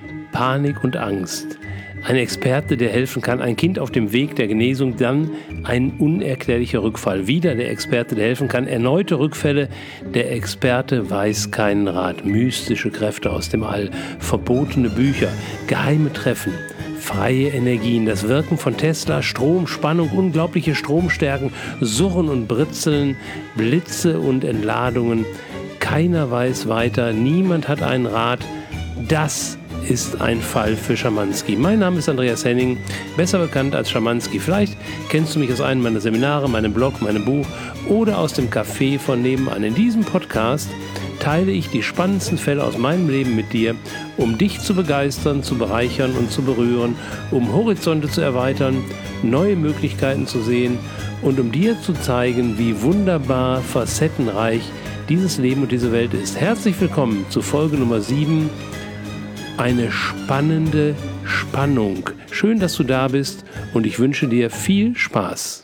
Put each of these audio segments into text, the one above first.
Panik und Angst. Ein Experte, der helfen kann, ein Kind auf dem Weg der Genesung, dann ein unerklärlicher Rückfall. Wieder der Experte, der helfen kann, erneute Rückfälle. Der Experte weiß keinen Rat. Mystische Kräfte aus dem All, verbotene Bücher, geheime Treffen, freie Energien, das Wirken von Tesla, Strom, Spannung, unglaubliche Stromstärken, Surren und Britzeln, Blitze und Entladungen. Keiner weiß weiter, niemand hat einen Rat. Das ist ein Fall für Schamanski. Mein Name ist Andreas Henning, besser bekannt als Schamanski. Vielleicht kennst du mich aus einem meiner Seminare, meinem Blog, meinem Buch oder aus dem Café von nebenan. In diesem Podcast teile ich die spannendsten Fälle aus meinem Leben mit dir, um dich zu begeistern, zu bereichern und zu berühren, um Horizonte zu erweitern, neue Möglichkeiten zu sehen und um dir zu zeigen, wie wunderbar facettenreich dieses Leben und diese Welt ist. Herzlich willkommen zu Folge Nummer 7. Eine spannende Spannung. Schön, dass du da bist und ich wünsche dir viel Spaß.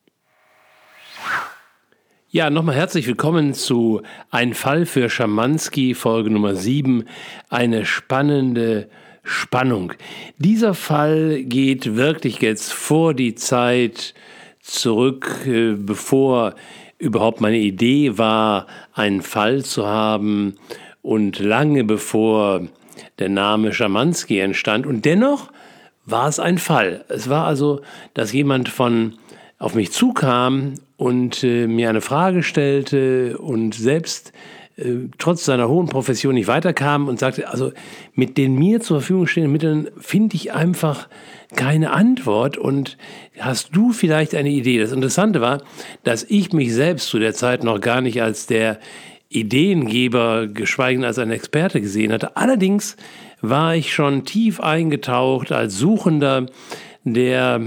Ja, nochmal herzlich willkommen zu Ein Fall für Schamanski, Folge Nummer 7. Eine spannende Spannung. Dieser Fall geht wirklich jetzt vor die Zeit zurück, bevor überhaupt meine Idee war, einen Fall zu haben und lange bevor der Name Schamanski entstand. Und dennoch war es ein Fall. Es war also, dass jemand auf mich zukam und mir eine Frage stellte und selbst trotz seiner hohen Profession nicht weiterkam und sagte, also mit den mir zur Verfügung stehenden Mitteln finde ich einfach keine Antwort und hast du vielleicht eine Idee? Das Interessante war, dass ich mich selbst zu der Zeit noch gar nicht als der Ideengeber, geschweige denn als ein Experte gesehen hatte. Allerdings war ich schon tief eingetaucht als Suchender, der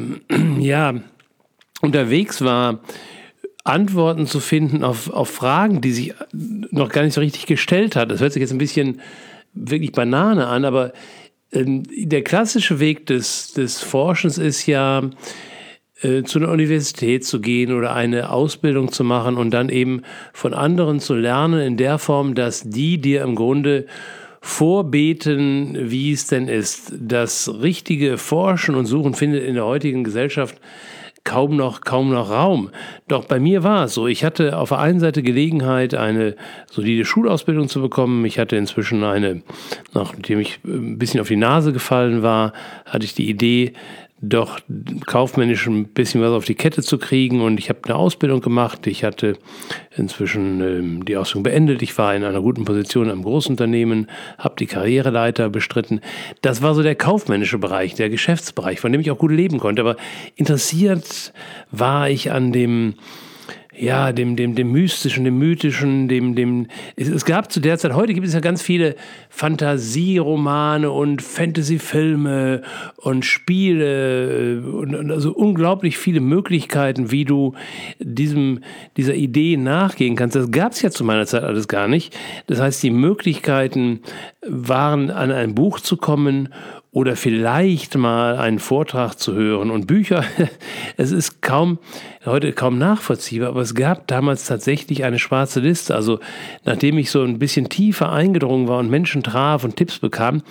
unterwegs war, Antworten zu finden auf Fragen, die sich noch gar nicht so richtig gestellt hat. Das hört sich jetzt ein bisschen wirklich Banane an, aber der klassische Weg des Forschens ist ja, zu einer Universität zu gehen oder eine Ausbildung zu machen und dann eben von anderen zu lernen in der Form, dass die dir im Grunde vorbeten, wie es denn ist. Das richtige Forschen und Suchen findet in der heutigen Gesellschaft kaum noch Raum. Doch bei mir war es so. Ich hatte auf der einen Seite Gelegenheit, eine solide Schulausbildung zu bekommen. Ich hatte inzwischen nachdem ich ein bisschen auf die Nase gefallen war, hatte ich die Idee, doch kaufmännisch ein bisschen was auf die Kette zu kriegen, und ich habe eine Ausbildung gemacht. Ich hatte inzwischen die Ausbildung beendet. Ich war in einer guten Position in einem Großunternehmen, habe die Karriereleiter bestritten. Das war so der kaufmännische Bereich, der Geschäftsbereich, von dem ich auch gut leben konnte. Aber interessiert war ich an dem Mystischen, dem Mythischen, es gab zu der Zeit, heute gibt es ja ganz viele Fantasieromane und Fantasyfilme und Spiele und also unglaublich viele Möglichkeiten, wie du dieser Idee nachgehen kannst. Das gab es ja zu meiner Zeit alles gar nicht. Das heißt, die Möglichkeiten waren, an ein Buch zu kommen oder vielleicht mal einen Vortrag zu hören. Und Bücher, es ist heute kaum nachvollziehbar, aber es gab damals tatsächlich eine schwarze Liste. Also nachdem ich so ein bisschen tiefer eingedrungen war und Menschen traf und Tipps bekam,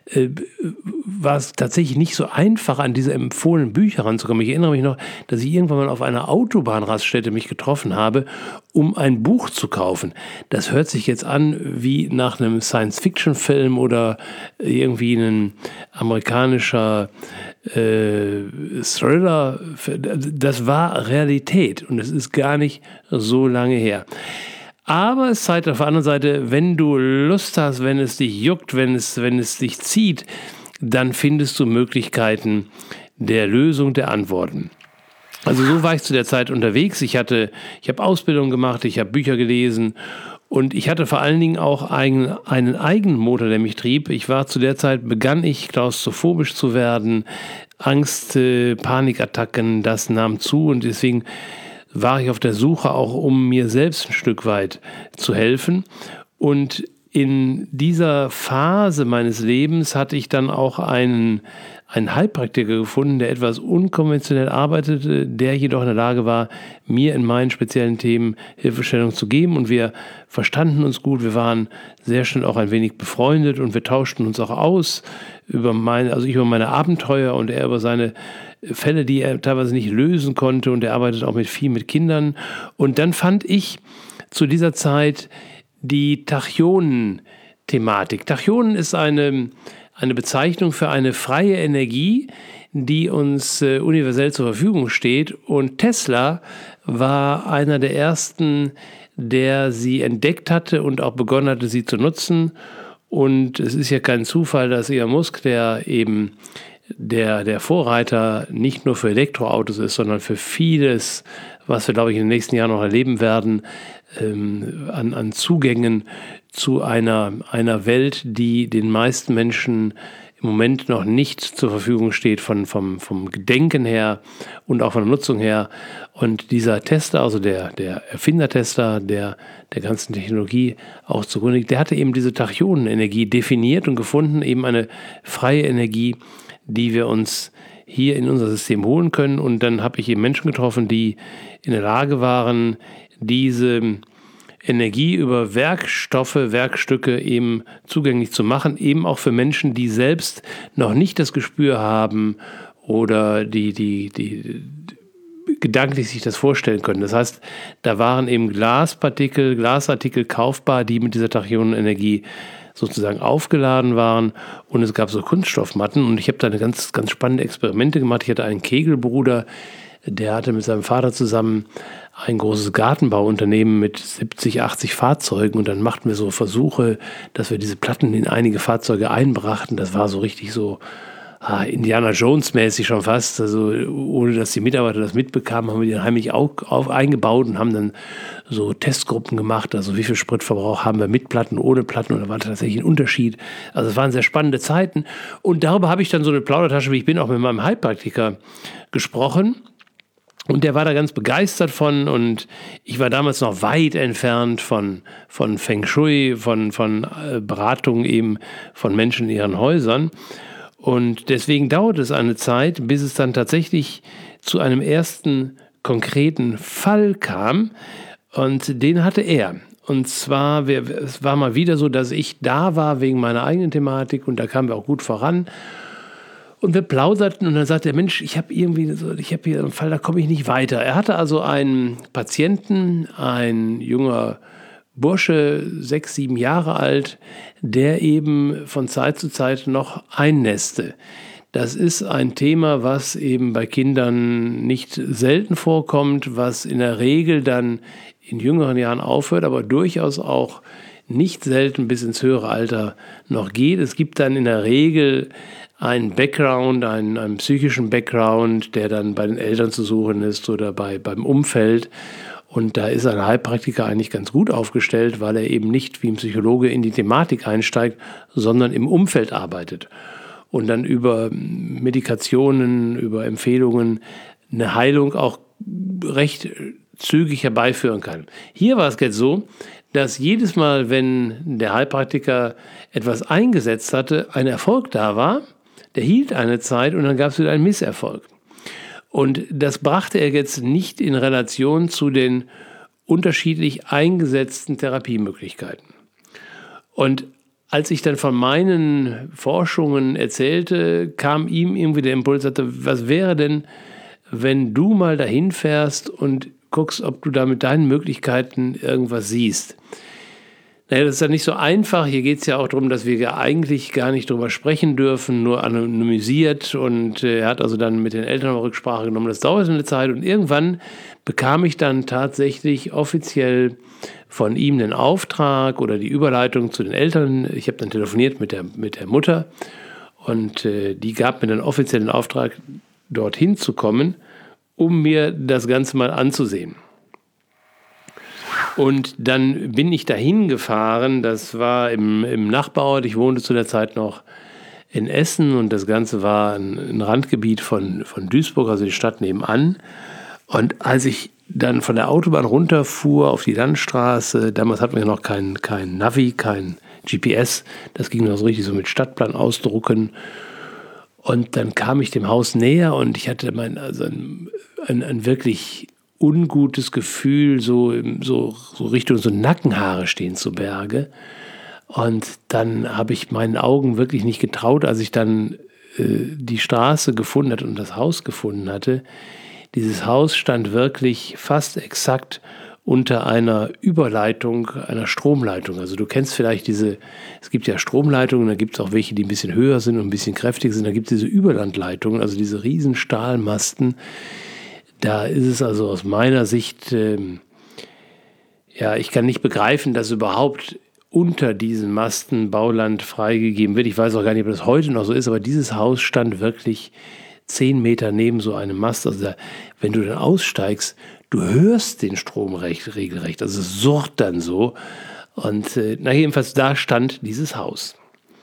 war es tatsächlich nicht so einfach, an diese empfohlenen Bücher ranzukommen. Ich erinnere mich noch, dass ich irgendwann mal auf einer Autobahnraststätte mich getroffen habe, um ein Buch zu kaufen. Das hört sich jetzt an wie nach einem Science-Fiction-Film oder irgendwie ein amerikanischer Thriller. Das war Realität und es ist gar nicht so lange her. Aber es zeigt auf der anderen Seite, wenn du Lust hast, wenn es dich juckt, wenn es dich zieht, dann findest du Möglichkeiten der Lösung, der Antworten. Also so war ich zu der Zeit unterwegs. Ich habe Ausbildung gemacht, ich habe Bücher gelesen und ich hatte vor allen Dingen auch einen eigenen Motor, der mich trieb. Begann ich klaustrophobisch zu werden, Angst, Panikattacken, das nahm zu, und deswegen war ich auf der Suche auch, um mir selbst ein Stück weit zu helfen. Und in dieser Phase meines Lebens hatte ich dann auch einen Heilpraktiker gefunden, der etwas unkonventionell arbeitete, der jedoch in der Lage war, mir in meinen speziellen Themen Hilfestellung zu geben. Und wir verstanden uns gut, wir waren sehr schnell auch ein wenig befreundet und wir tauschten uns auch aus ich über meine Abenteuer und er über seine Fälle, die er teilweise nicht lösen konnte, und er arbeitet auch viel mit Kindern. Und dann fand ich zu dieser Zeit die Tachyonen-Thematik. Tachyonen ist eine Bezeichnung für eine freie Energie, die uns universell zur Verfügung steht. Und Tesla war einer der ersten, der sie entdeckt hatte und auch begonnen hatte, sie zu nutzen. Und es ist ja kein Zufall, dass Elon Musk, der eben der Vorreiter nicht nur für Elektroautos ist, sondern für vieles, was wir, glaube ich, in den nächsten Jahren noch erleben werden, an Zugängen zu einer Welt, die den meisten Menschen im Moment noch nicht zur Verfügung steht, vom Gedenken her und auch von der Nutzung her. Und dieser Tesla, also der Erfinder Tesla, der ganzen Technologie auch zugrunde liegt, der hatte eben diese Tachyonenenergie definiert und gefunden, eben eine freie Energie, die wir uns hier in unser System holen können. Und dann habe ich eben Menschen getroffen, die in der Lage waren, diese Energie über Werkstücke eben zugänglich zu machen, eben auch für Menschen, die selbst noch nicht das Gespür haben oder die gedanklich sich das vorstellen können. Das heißt, da waren eben Glasartikel kaufbar, die mit dieser Tachyonenenergie sozusagen aufgeladen waren, und es gab so Kunststoffmatten, und ich habe da eine ganz, ganz spannende Experimente gemacht. Ich hatte einen Kegelbruder, der hatte mit seinem Vater zusammen ein großes Gartenbauunternehmen mit 70, 80 Fahrzeugen, und dann machten wir so Versuche, dass wir diese Platten in einige Fahrzeuge einbrachten. Das war so richtig so Indiana Jones-mäßig schon fast, also ohne dass die Mitarbeiter das mitbekamen, haben wir die heimlich auch eingebaut und haben dann so Testgruppen gemacht, also wie viel Spritverbrauch haben wir mit Platten, ohne Platten, und da war tatsächlich ein Unterschied. Also es waren sehr spannende Zeiten, und darüber habe ich dann so eine Plaudertasche, wie ich bin, auch mit meinem Heilpraktiker gesprochen. Und der war da ganz begeistert von, und ich war damals noch weit entfernt von Feng Shui, von Beratungen eben von Menschen in ihren Häusern. Und deswegen dauert es eine Zeit, bis es dann tatsächlich zu einem ersten konkreten Fall kam. Und den hatte er. Und zwar, es war mal wieder so, dass ich da war wegen meiner eigenen Thematik, und da kamen wir auch gut voran. Und wir plauderten, und dann sagte der Mensch, ich habe hier einen Fall, da komme ich nicht weiter. Er hatte also einen Patienten, ein junger Bursche, 6, 7 Jahre alt, der eben von Zeit zu Zeit noch einnässte. Das ist ein Thema, was eben bei Kindern nicht selten vorkommt, was in der Regel dann in jüngeren Jahren aufhört, aber durchaus auch nicht selten bis ins höhere Alter noch geht. Es gibt dann in der Regel einen Background, einen psychischen Background, der dann bei den Eltern zu suchen ist oder beim Umfeld. Und da ist ein Heilpraktiker eigentlich ganz gut aufgestellt, weil er eben nicht wie ein Psychologe in die Thematik einsteigt, sondern im Umfeld arbeitet und dann über Medikationen, über Empfehlungen eine Heilung auch recht zügig herbeiführen kann. Hier war es jetzt so, dass jedes Mal, wenn der Heilpraktiker etwas eingesetzt hatte, ein Erfolg da war, der hielt eine Zeit und dann gab es wieder einen Misserfolg. Und das brachte er jetzt nicht in Relation zu den unterschiedlich eingesetzten Therapiemöglichkeiten. Und als ich dann von meinen Forschungen erzählte, kam ihm irgendwie der Impuls, sagte, was wäre denn, wenn du mal dahin fährst und guckst, ob du da mit deinen Möglichkeiten irgendwas siehst. Naja, das ist ja nicht so einfach. Hier geht es ja auch darum, dass wir ja eigentlich gar nicht drüber sprechen dürfen, nur anonymisiert. Und er hat also dann mit den Eltern Rücksprache genommen. Das dauerte eine Zeit, und irgendwann bekam ich dann tatsächlich offiziell von ihm den Auftrag oder die Überleitung zu den Eltern. Ich habe dann telefoniert mit der Mutter, und die gab mir dann offiziell den Auftrag, dorthin zu kommen, um mir das Ganze mal anzusehen. Und dann bin ich dahin gefahren, das war im Nachbarort, ich wohnte zu der Zeit noch in Essen, und das Ganze war ein Randgebiet von Duisburg, also die Stadt nebenan. Und als ich dann von der Autobahn runterfuhr auf die Landstraße, damals hatten wir noch kein Navi, kein GPS, das ging noch so richtig so mit Stadtplan ausdrucken. Und dann kam ich dem Haus näher und ich hatte ein wirklich ungutes Gefühl, so Richtung so Nackenhaare stehen zu Berge. Und dann habe ich meinen Augen wirklich nicht getraut, als ich dann die Straße gefunden hatte und das Haus gefunden hatte. Dieses Haus stand wirklich fast exakt unter einer Überleitung, einer Stromleitung. Also du kennst vielleicht es gibt ja Stromleitungen, da gibt es auch welche, die ein bisschen höher sind und ein bisschen kräftiger sind. Da gibt es diese Überlandleitungen, also diese riesen Stahlmasten. Da ist es also aus meiner Sicht, ich kann nicht begreifen, dass überhaupt unter diesen Masten Bauland freigegeben wird. Ich weiß auch gar nicht, ob das heute noch so ist, aber dieses Haus stand wirklich 10 Meter neben so einem Mast. Also wenn du dann aussteigst, du hörst den Strom regelrecht. Also es surrt dann so. Und jedenfalls da stand dieses Haus.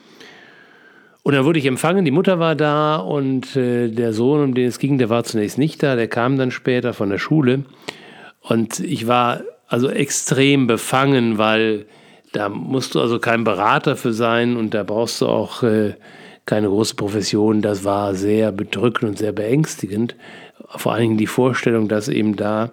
Und dann wurde ich empfangen, die Mutter war da und der Sohn, um den es ging, der war zunächst nicht da, der kam dann später von der Schule. Und ich war also extrem befangen, weil da musst du also kein Berater für sein und da brauchst du auch keine große Profession. Das war sehr bedrückend und sehr beängstigend. Vor allen Dingen die Vorstellung, dass eben da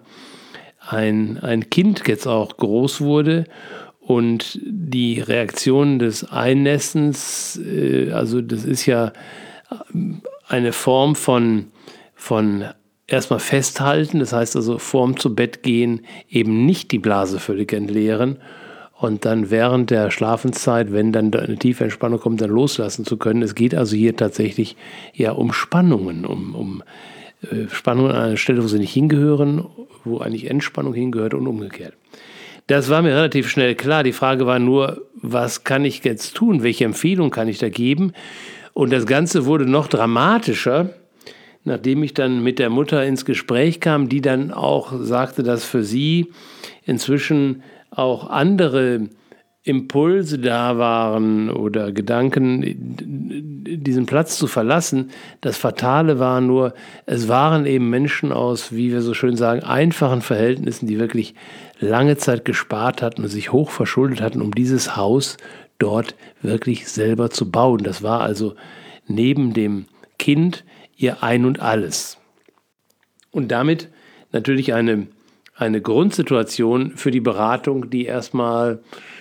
ein Kind jetzt auch groß wurde und die Reaktion des Einnestens, also das ist ja eine Form von erstmal festhalten, das heißt also vorm zu Bett gehen eben nicht die Blase völlig entleeren und dann während der Schlafenszeit, wenn dann eine tiefe Entspannung kommt, dann loslassen zu können. Es geht also hier tatsächlich ja um Spannungen, um Spannungen an einer Stelle, wo sie nicht hingehören, wo eigentlich Entspannung hingehört und umgekehrt. Das war mir relativ schnell klar. Die Frage war nur, was kann ich jetzt tun? Welche Empfehlung kann ich da geben? Und das Ganze wurde noch dramatischer, nachdem ich dann mit der Mutter ins Gespräch kam, die dann auch sagte, dass für sie inzwischen auch andere Impulse da waren oder Gedanken, diesen Platz zu verlassen. Das Fatale war nur, es waren eben Menschen aus, wie wir so schön sagen, einfachen Verhältnissen, die wirklich lange Zeit gespart hatten und sich hoch verschuldet hatten, um dieses Haus dort wirklich selber zu bauen. Das war also neben dem Kind ihr Ein und Alles. Und damit natürlich eine Grundsituation für die Beratung, die erstmal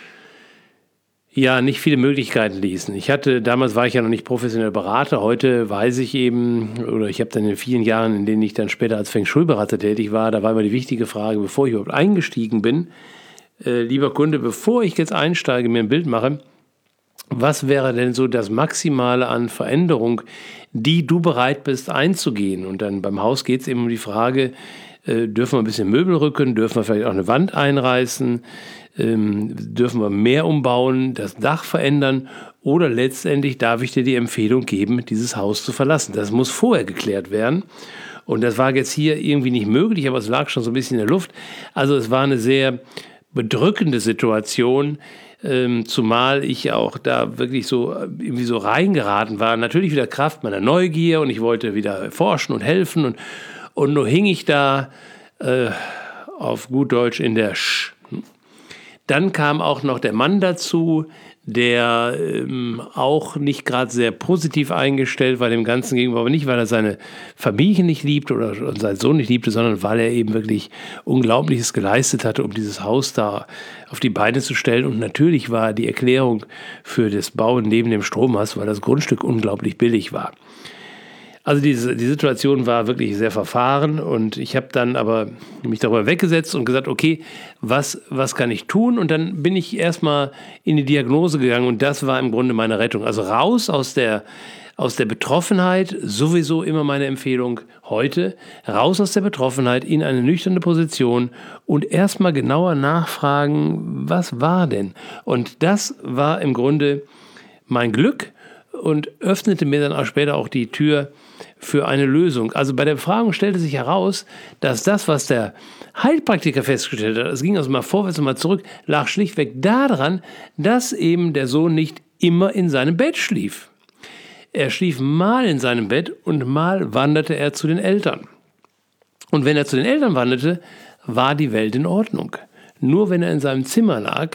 nicht viele Möglichkeiten ließen. Damals war ich ja noch nicht professioneller Berater, heute weiß ich eben, oder ich habe dann in den vielen Jahren, in denen ich dann später als Feng Shui-Berater tätig war, da war immer die wichtige Frage, bevor ich überhaupt eingestiegen bin, lieber Kunde, bevor ich jetzt einsteige, mir ein Bild mache, was wäre denn so das Maximale an Veränderung, die du bereit bist einzugehen? Und dann beim Haus geht es eben um die Frage, dürfen wir ein bisschen Möbel rücken, dürfen wir vielleicht auch eine Wand einreißen, dürfen wir mehr umbauen, das Dach verändern oder letztendlich darf ich dir die Empfehlung geben, dieses Haus zu verlassen. Das muss vorher geklärt werden und das war jetzt hier irgendwie nicht möglich, aber es lag schon so ein bisschen in der Luft. Also es war eine sehr bedrückende Situation, zumal ich auch da wirklich so irgendwie so reingeraten war. Natürlich wieder Kraft meiner Neugier und ich wollte wieder forschen und helfen und nur hing ich da auf gut Deutsch in der Dann kam auch noch der Mann dazu, der auch nicht gerade sehr positiv eingestellt war dem Ganzen gegenüber, aber nicht, weil er seine Familie nicht liebt oder seinen Sohn nicht liebte, sondern weil er eben wirklich Unglaubliches geleistet hatte, um dieses Haus da auf die Beine zu stellen. Und natürlich war die Erklärung für das Bauen neben dem Strommast, weil das Grundstück unglaublich billig war. Also die Situation war wirklich sehr verfahren und ich habe dann aber mich darüber weggesetzt und gesagt, okay, was kann ich tun? Und dann bin ich erstmal in die Diagnose gegangen und das war im Grunde meine Rettung. Also raus aus der Betroffenheit, sowieso immer meine Empfehlung heute, raus aus der Betroffenheit in eine nüchterne Position und erstmal genauer nachfragen, was war denn? Und das war im Grunde mein Glück und öffnete mir dann auch später auch die Tür für eine Lösung. Also bei der Befragung stellte sich heraus, dass das, was der Heilpraktiker festgestellt hat, es ging also mal vorwärts und mal zurück, lag schlichtweg daran, dass eben der Sohn nicht immer in seinem Bett schlief. Er schlief mal in seinem Bett und mal wanderte er zu den Eltern. Und wenn er zu den Eltern wanderte, war die Welt in Ordnung. Nur wenn er in seinem Zimmer lag,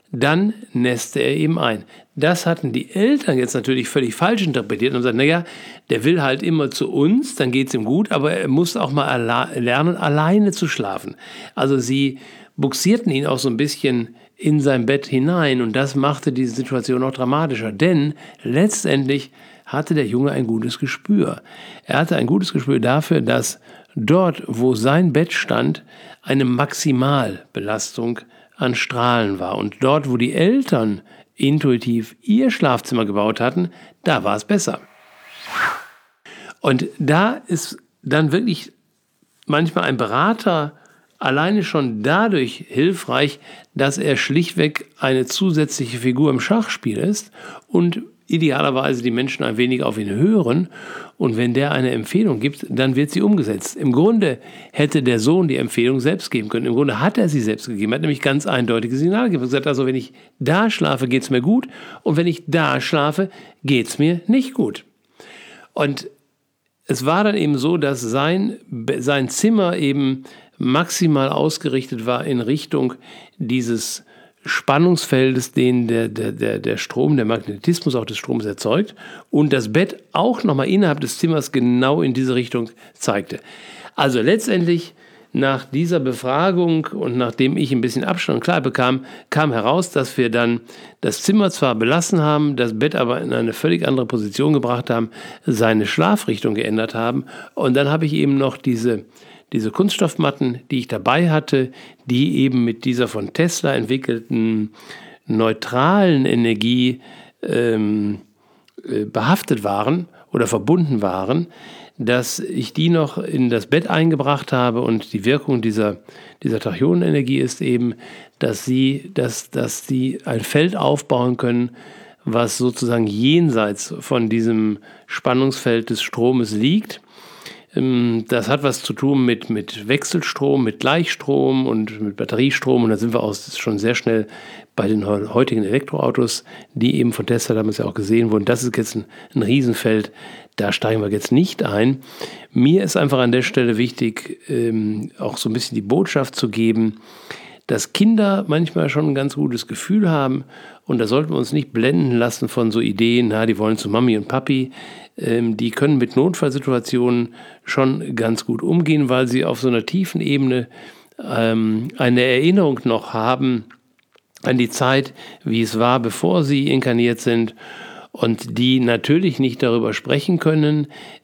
dann nässte er eben ein. Das hatten die Eltern jetzt natürlich völlig falsch interpretiert und gesagt, naja, der will halt immer zu uns, dann geht es ihm gut, aber er muss auch mal lernen, alleine zu schlafen. Also sie buxierten ihn auch so ein bisschen in sein Bett hinein und das machte diese Situation noch dramatischer, denn letztendlich hatte der Junge ein gutes Gespür. Er hatte ein gutes Gespür dafür, dass dort, wo sein Bett stand, eine Maximalbelastung an Strahlen war. Und dort, wo die Eltern intuitiv ihr Schlafzimmer gebaut hatten, da war es besser. Und da ist dann wirklich manchmal ein Berater alleine schon dadurch hilfreich, dass er schlichtweg eine zusätzliche Figur im Schachspiel ist und idealerweise die Menschen ein wenig auf ihn hören. Und wenn der eine Empfehlung gibt, dann wird sie umgesetzt. Im Grunde hätte der Sohn die Empfehlung selbst geben können. Im Grunde hat er sie selbst gegeben. Er hat nämlich ganz eindeutige Signale gegeben. Er hat gesagt, also wenn ich da schlafe, geht es mir gut. Und wenn ich da schlafe, geht es mir nicht gut. Und es war dann eben so, dass sein Zimmer eben maximal ausgerichtet war in Richtung dieses Spannungsfeldes, den der Strom, der Magnetismus auch des Stroms erzeugt und das Bett auch nochmal innerhalb des Zimmers genau in diese Richtung zeigte. Also letztendlich nach dieser Befragung und nachdem ich ein bisschen Abstand klar bekam, kam heraus, dass wir dann das Zimmer zwar belassen haben, das Bett aber in eine völlig andere Position gebracht haben, seine Schlafrichtung geändert haben und dann habe ich eben noch diese Kunststoffmatten, die ich dabei hatte, die eben mit dieser von Tesla entwickelten neutralen Energie behaftet waren oder verbunden waren, dass ich die noch in das Bett eingebracht habe und die Wirkung dieser Tachyonenergie ist eben, dass die ein Feld aufbauen können, was sozusagen jenseits von diesem Spannungsfeld des Stromes liegt. Das hat was zu tun mit Wechselstrom, mit Gleichstrom und mit Batteriestrom. Und da sind wir auch schon sehr schnell bei den heutigen Elektroautos, die eben von Tesla damals ja auch gesehen wurden. Das ist jetzt ein Riesenfeld, da steigen wir jetzt nicht ein. Mir ist einfach an der Stelle wichtig, auch so ein bisschen die Botschaft zu geben, dass Kinder manchmal schon ein ganz gutes Gefühl haben und da sollten wir uns nicht blenden lassen von so Ideen, die wollen zu Mami und Papi. Die können mit Notfallsituationen schon ganz gut umgehen, weil sie auf so einer tiefen Ebene eine Erinnerung noch haben an die Zeit, wie es war, bevor sie inkarniert sind und die natürlich nicht darüber sprechen können.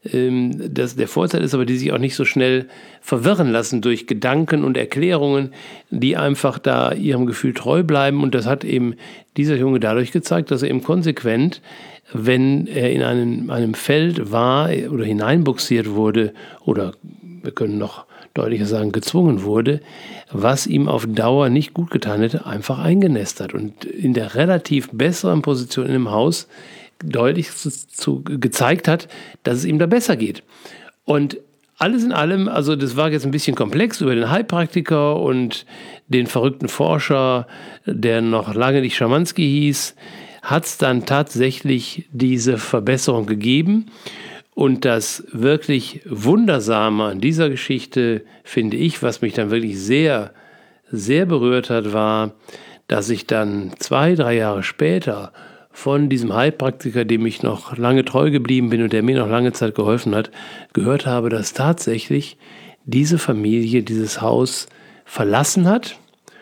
Der Vorteil ist aber, die sich auch nicht so schnell verwirren lassen durch Gedanken und Erklärungen, die einfach da ihrem Gefühl treu bleiben. Und das hat eben dieser Junge dadurch gezeigt, dass er eben konsequent, wenn er in einem Feld war oder hineinbuxiert wurde oder wir können noch deutlicher sagen, gezwungen wurde, was ihm auf Dauer nicht gut getan hätte, einfach eingenässt hat und in der relativ besseren Position in dem Haus deutlich gezeigt hat, dass es ihm da besser geht. Und alles in allem, also das war jetzt ein bisschen komplex über den Heilpraktiker und den verrückten Forscher, der noch lange nicht Schamanski hieß, hat es dann tatsächlich diese Verbesserung gegeben. Und das wirklich Wundersame an dieser Geschichte, finde ich, was mich dann wirklich sehr, sehr berührt hat, war, dass ich dann 2-3 Jahre später von diesem Heilpraktiker, dem ich noch lange treu geblieben bin und der mir noch lange Zeit geholfen hat, gehört habe, dass tatsächlich diese Familie dieses Haus verlassen hat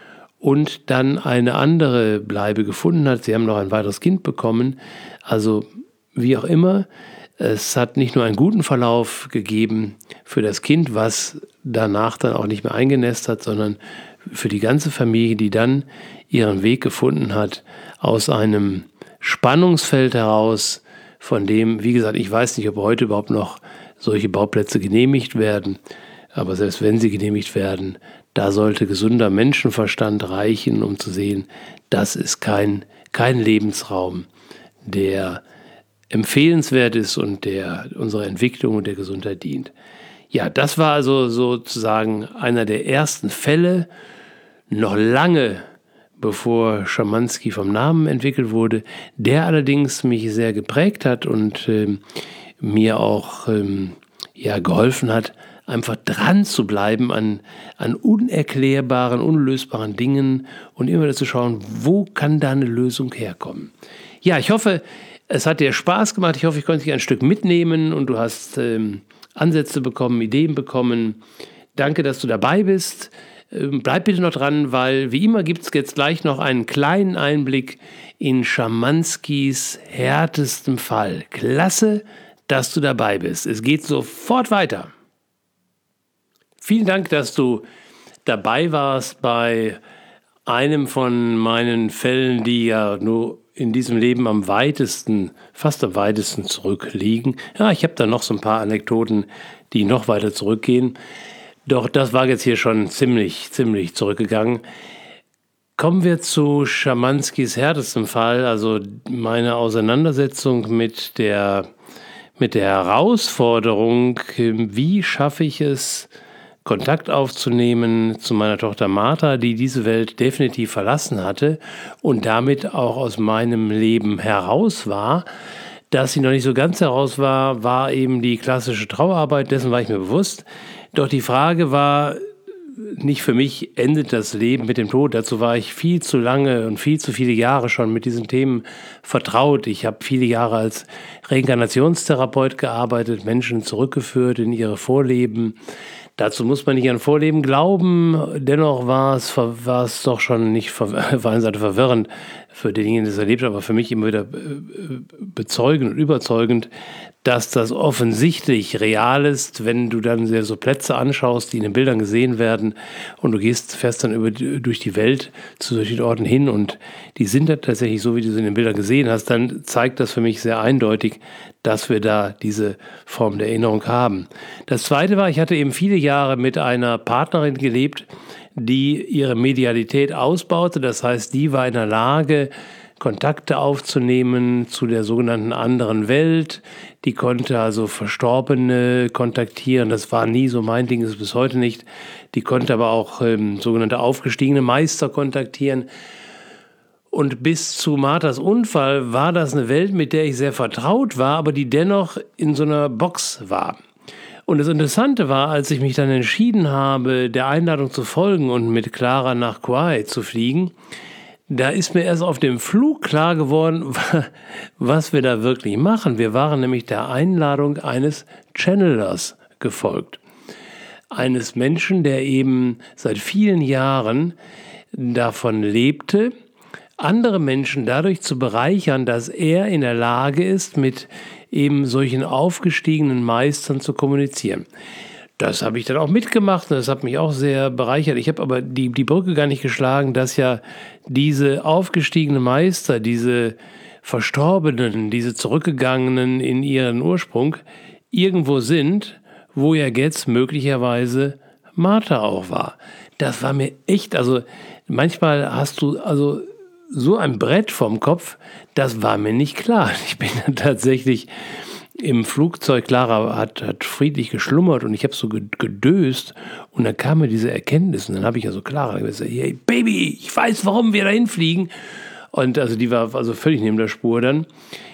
und dann eine andere Bleibe gefunden hat. Sie haben noch ein weiteres Kind bekommen. Also wie auch immer, es hat nicht nur einen guten Verlauf gegeben für das Kind, was danach dann auch nicht mehr eingenässt hat, sondern für die ganze Familie, die dann ihren Weg gefunden hat aus einem Spannungsfeld heraus, von dem, wie gesagt, ich weiß nicht, ob heute überhaupt noch solche Bauplätze genehmigt werden, aber selbst wenn sie genehmigt werden, da sollte gesunder Menschenverstand reichen, um zu sehen, das ist kein Lebensraum, der empfehlenswert ist und der unserer Entwicklung und der Gesundheit dient. Ja, das war also sozusagen einer der ersten Fälle, noch lange bevor Schamanski vom Namen entwickelt wurde, der allerdings mich sehr geprägt hat und mir auch geholfen hat, einfach dran zu bleiben an unerklärbaren, unlösbaren Dingen und immer wieder zu schauen, wo kann da eine Lösung herkommen. Ja, ich hoffe, es hat dir Spaß gemacht. Ich hoffe, ich konnte dich ein Stück mitnehmen und du hast Ansätze bekommen, Ideen bekommen. Danke, dass du dabei bist. Bleib bitte noch dran, weil wie immer gibt es jetzt gleich noch einen kleinen Einblick in Schamanskys härtestem Fall. Klasse, dass du dabei bist. Es geht sofort weiter. Vielen Dank, dass du dabei warst bei einem von meinen Fällen, die ja nur in diesem Leben fast am weitesten zurückliegen. Ja, ich habe da noch so ein paar Anekdoten, die noch weiter zurückgehen. Doch das war jetzt hier schon ziemlich zurückgegangen. Kommen wir zu Schamanskys härtestem Fall, also meine Auseinandersetzung mit der Herausforderung, wie schaffe ich es, Kontakt aufzunehmen zu meiner Tochter Martha, die diese Welt definitiv verlassen hatte und damit auch aus meinem Leben heraus war. Dass sie noch nicht so ganz heraus war eben die klassische Trauerarbeit, dessen war ich mir bewusst. Doch die Frage war nicht für mich, endet das Leben mit dem Tod? Dazu war ich viel zu lange und viel zu viele Jahre schon mit diesen Themen vertraut. Ich habe viele Jahre als Reinkarnationstherapeut gearbeitet, Menschen zurückgeführt in ihre Vorleben. Dazu muss man nicht an Vorleben glauben, dennoch war es doch schon nicht auf der einen Seite verwirrend für denjenigen, der es erlebt hat, aber für mich immer wieder bezeugend und überzeugend, dass das offensichtlich real ist, wenn du dann so Plätze anschaust, die in den Bildern gesehen werden und du fährst dann durch die Welt zu solchen Orten hin und die sind dann tatsächlich so, wie du sie in den Bildern gesehen hast, dann zeigt das für mich sehr eindeutig, dass wir da diese Form der Erinnerung haben. Das Zweite war, ich hatte eben viele Jahre mit einer Partnerin gelebt, die ihre Medialität ausbaute. Das heißt, die war in der Lage, Kontakte aufzunehmen zu der sogenannten anderen Welt. Die konnte also Verstorbene kontaktieren. Das war nie so mein Ding, ist es bis heute nicht. Die konnte aber auch sogenannte aufgestiegene Meister kontaktieren. Und bis zu Marthas Unfall war das eine Welt, mit der ich sehr vertraut war, aber die dennoch in so einer Box war. Und das Interessante war, als ich mich dann entschieden habe, der Einladung zu folgen und mit Clara nach Kauai zu fliegen, da ist mir erst auf dem Flug klar geworden, was wir da wirklich machen. Wir waren nämlich der Einladung eines Channelers gefolgt. Eines Menschen, der eben seit vielen Jahren davon lebte, andere Menschen dadurch zu bereichern, dass er in der Lage ist, mit eben solchen aufgestiegenen Meistern zu kommunizieren. Das habe ich dann auch mitgemacht und das hat mich auch sehr bereichert. Ich habe aber die Brücke gar nicht geschlagen, dass ja diese aufgestiegenen Meister, diese Verstorbenen, diese Zurückgegangenen in ihren Ursprung irgendwo sind, wo ja jetzt möglicherweise Martha auch war. Das war mir echt, also manchmal hast du also so ein Brett vorm Kopf, das war mir nicht klar. Ich bin dann tatsächlich im Flugzeug, Clara hat friedlich geschlummert und ich habe so gedöst und dann kam mir diese Erkenntnis und dann habe ich also Clara gesagt, hey Baby, ich weiß, warum wir dahin fliegen. Und also die war also völlig neben der Spur dann.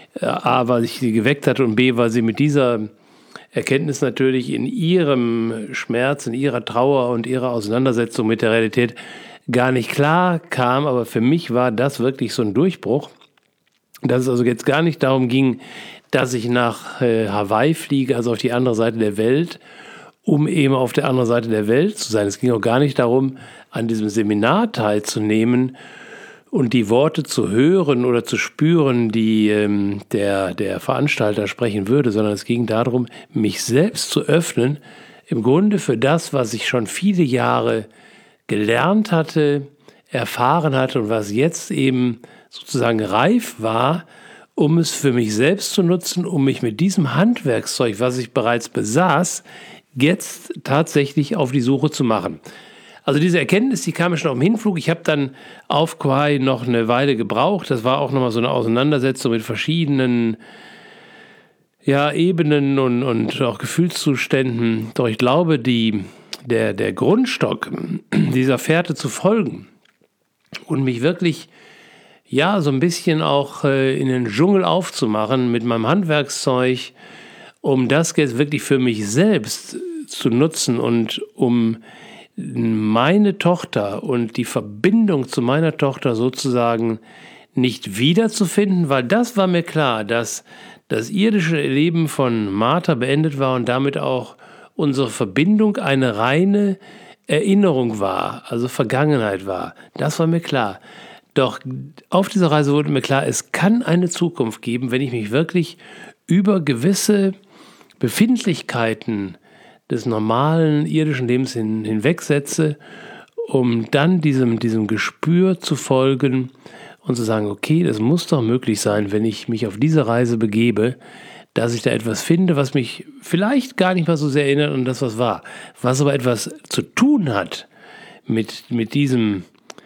A, weil ich sie geweckt hatte und B, weil sie mit dieser Erkenntnis natürlich in ihrem Schmerz, in ihrer Trauer und ihrer Auseinandersetzung mit der Realität gar nicht klar kam, aber für mich war das wirklich so ein Durchbruch, dass es also jetzt gar nicht darum ging, dass ich nach Hawaii fliege, also auf die andere Seite der Welt, um eben auf der anderen Seite der Welt zu sein. Es ging auch gar nicht darum, an diesem Seminar teilzunehmen und die Worte zu hören oder zu spüren, die der Veranstalter sprechen würde, sondern es ging darum, mich selbst zu öffnen, im Grunde für das, was ich schon viele Jahre gelernt hatte, erfahren hatte und was jetzt eben sozusagen reif war, um es für mich selbst zu nutzen, um mich mit diesem Handwerkszeug, was ich bereits besaß, jetzt tatsächlich auf die Suche zu machen. Also diese Erkenntnis, die kam mir schon auf dem Hinflug. Ich habe dann auf Kauai noch eine Weile gebraucht. Das war auch nochmal so eine Auseinandersetzung mit verschiedenen Ebenen und auch Gefühlszuständen. Doch ich glaube, der Grundstock dieser Fährte zu folgen und mich wirklich so ein bisschen auch in den Dschungel aufzumachen mit meinem Handwerkszeug, um das jetzt wirklich für mich selbst zu nutzen und um meine Tochter und die Verbindung zu meiner Tochter sozusagen nicht wiederzufinden, weil das war mir klar, dass das irdische Leben von Martha beendet war und damit auch unsere Verbindung eine reine Erinnerung war, also Vergangenheit war. Das war mir klar. Doch auf dieser Reise wurde mir klar, es kann eine Zukunft geben, wenn ich mich wirklich über gewisse Befindlichkeiten des normalen irdischen Lebens hinwegsetze, um dann diesem Gespür zu folgen und zu sagen, okay, das muss doch möglich sein, wenn ich mich auf diese Reise begebe, dass ich da etwas finde, was mich vielleicht gar nicht mal so sehr erinnert an das, was war, was aber etwas zu tun hat mit diesem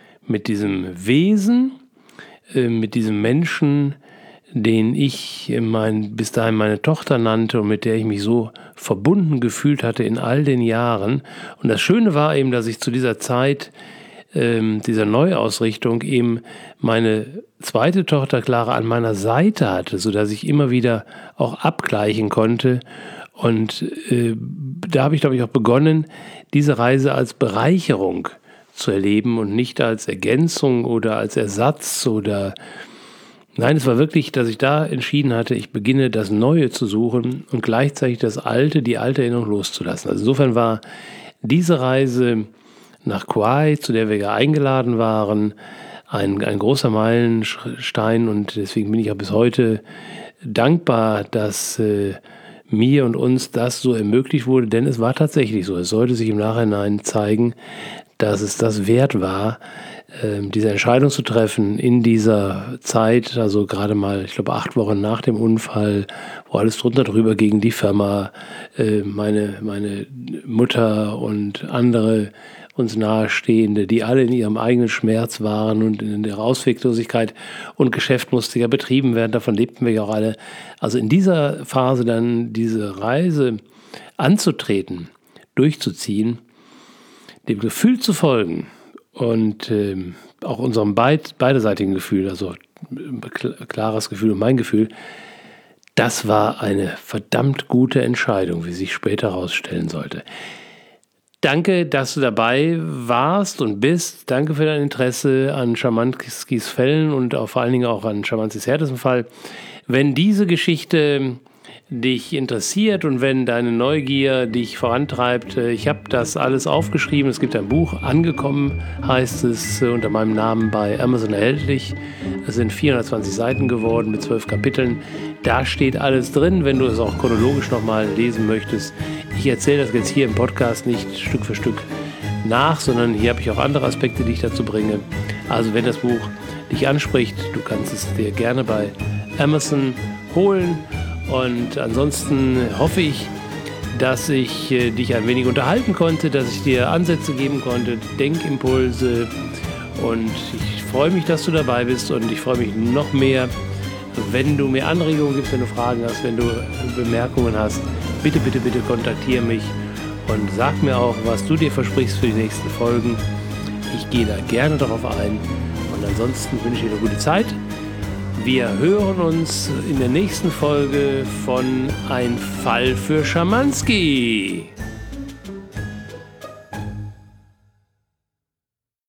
Wesen, mit diesem Menschen, den ich bis dahin meine Tochter nannte und mit der ich mich so verbunden gefühlt hatte in all den Jahren. Und das Schöne war eben, dass ich zu dieser Zeit dieser Neuausrichtung eben meine zweite Tochter Clara an meiner Seite hatte, sodass ich immer wieder auch abgleichen konnte. Und da habe ich, glaube ich, auch begonnen, diese Reise als Bereicherung zu erleben und nicht als Ergänzung oder als Ersatz oder... Nein, es war wirklich, dass ich da entschieden hatte, ich beginne das Neue zu suchen und gleichzeitig die alte Erinnerung loszulassen. Also insofern war diese Reise nach Kauai, zu der wir ja eingeladen waren, ein großer Meilenstein und deswegen bin ich auch bis heute dankbar, dass mir und uns das so ermöglicht wurde, denn es war tatsächlich so. Es sollte sich im Nachhinein zeigen, dass es das wert war, diese Entscheidung zu treffen in dieser Zeit, also gerade mal, ich glaube 8 Wochen nach dem Unfall, wo alles drüber ging, die Firma, meine Mutter und andere uns Nahestehende, die alle in ihrem eigenen Schmerz waren und in der Ausweglosigkeit und Geschäft musste ja betrieben werden, davon lebten wir ja auch alle. Also in dieser Phase dann diese Reise anzutreten, durchzuziehen, dem Gefühl zu folgen und auch unserem beiderseitigen Gefühl, also klares Gefühl und mein Gefühl, das war eine verdammt gute Entscheidung, wie sich später herausstellen sollte. Danke, dass du dabei warst und bist. Danke für dein Interesse an Schamanskis Fällen und auch vor allen Dingen auch an Schamanskis härtesten Fall. Wenn diese Geschichte dich interessiert und wenn deine Neugier dich vorantreibt, ich habe das alles aufgeschrieben. Es gibt ein Buch, Angekommen heißt es, unter meinem Namen bei Amazon erhältlich. Es sind 420 Seiten geworden mit 12 Kapiteln. Da steht alles drin, wenn du es auch chronologisch nochmal lesen möchtest. Ich erzähle das jetzt hier im Podcast nicht Stück für Stück nach, sondern hier habe ich auch andere Aspekte, die ich dazu bringe. Also wenn das Buch dich anspricht, du kannst es dir gerne bei Amazon holen. Und ansonsten hoffe ich, dass ich dich ein wenig unterhalten konnte, dass ich dir Ansätze geben konnte, Denkimpulse. Und ich freue mich, dass du dabei bist und ich freue mich noch mehr, wenn du mir Anregungen gibst, wenn du Fragen hast, wenn du Bemerkungen hast. Bitte, bitte, bitte kontaktiere mich und sag mir auch, was du dir versprichst für die nächsten Folgen. Ich gehe da gerne darauf ein und ansonsten wünsche ich dir eine gute Zeit. Wir hören uns in der nächsten Folge von Ein Fall für Schamanski.